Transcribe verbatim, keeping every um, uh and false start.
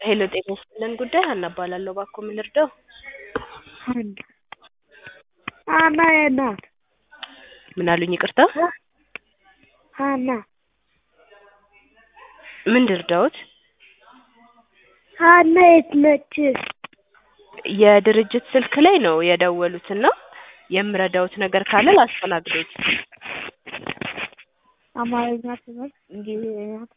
ሄሎ ጤና ይስጥልን ጉዳይ ሀና እባላለሁ። እባክዎ ምን ልርዳው? ሀና ሀና የት ናት? ምን አሉኝ? ይቅርታ ሀና ምን ልርዳዎት? ሀና የት ነች? የድርጅት ስልክ ላይ ነው የደወሉትና የምረዳዎት ነገር ካለ ላስተናግዶት። አማርኛ ትምህርት እንግሊዝኛ